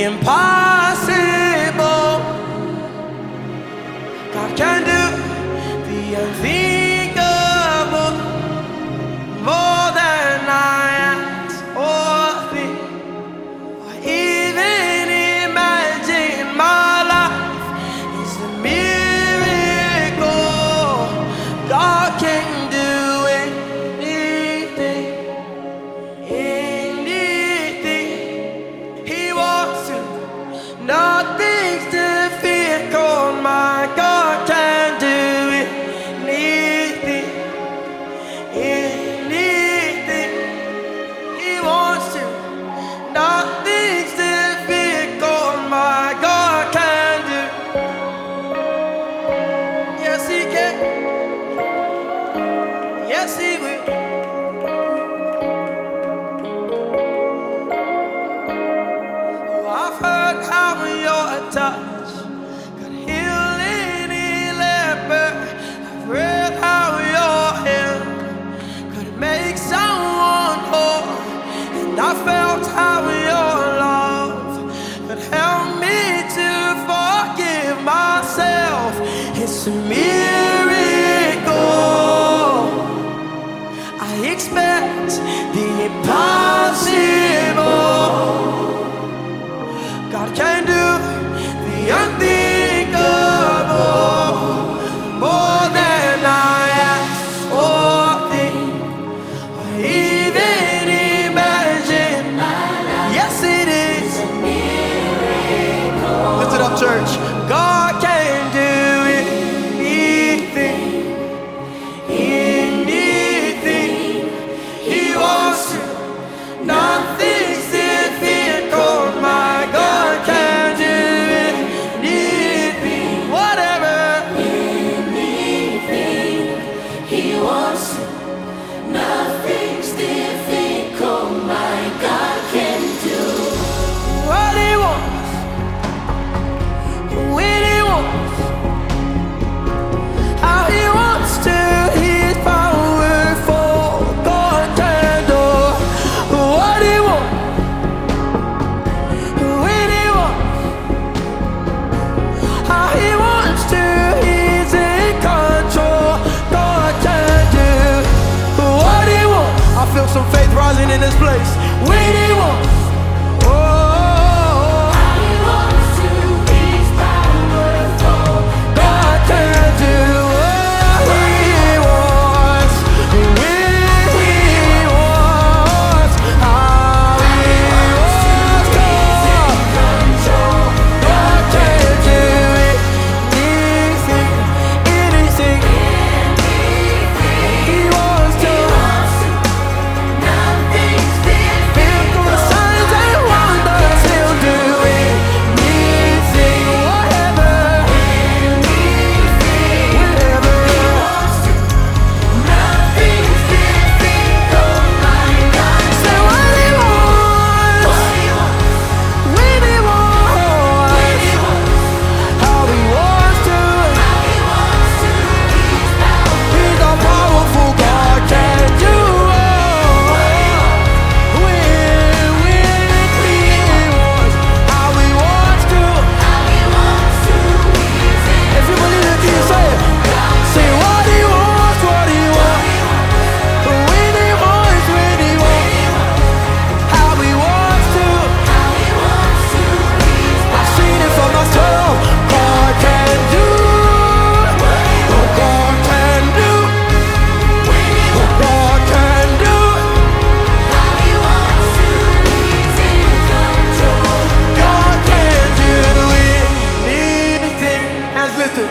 impossible. God can do the unthinkable, more than I ask or think, or even imagine. My life is a miracle. God can do anything, anything He wants to. Nothing's difficult. My God can do anything, anything He wants to. Nothing's difficult. My God can do. Yes, He can. Yes, He will. Oh, I've heard how your touch could heal any leper. I've read how your hand could make someone whole, and I felt how your love could help me to forgive myself. It's a miracle. I expect the impossible. God can do the unthinkable, more than I ask or think, or even imagine. Yes, it is. Lift it up, church. God can do anything, anything He wants to. Nothing's difficult. My God can do anything, whatever. Anything He wants to. Nothing's difficult. My God can do. What He wants, when He wants, how He wants to. He's powerful. God can do what He wants, when He wants, how He wants to. He's in control. God can do what He wants. I feel some faith rising in this place. When He wants. Oh, He wants to. He's powerful. God can do what He wants, when He wants, how He wants to. God can do anything, anything He wants to. Nothing's difficult. Miracle signs and wonders He'll do anything, whatever, whenever. Nothing's difficult. My God. Say what He wants, when He wants, how He wants to. He's a powerful God, can do when He wants, how He wants to. Everybody look at you, say it. Say what He wants, when He wants, how He wants to. I've seen it for myself. God can do. God can do. God can do. God can do anything. Hands lifted.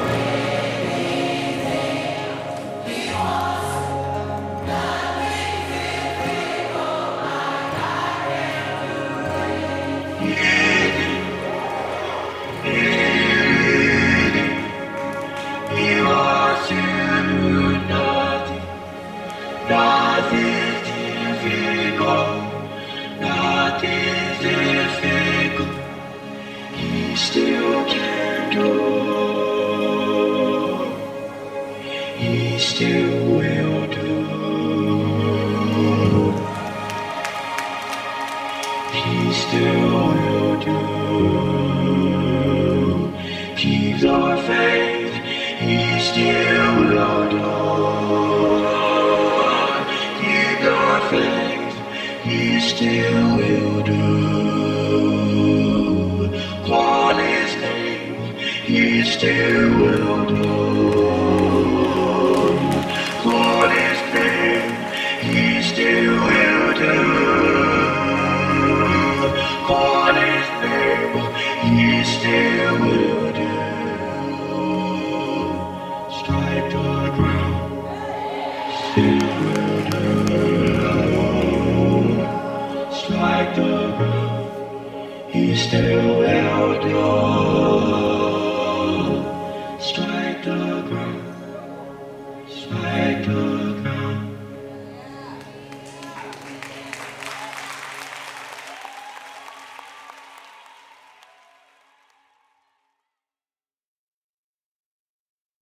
He wants to do nothing, nothing difficult, nothing difficult. He still can do still will do. Keep your faith, he still will do. Call his name, he still will do. Call his name, he still will do. Call his name, he still will do. Strike the ground, still will do. Strike the ground, he still will do.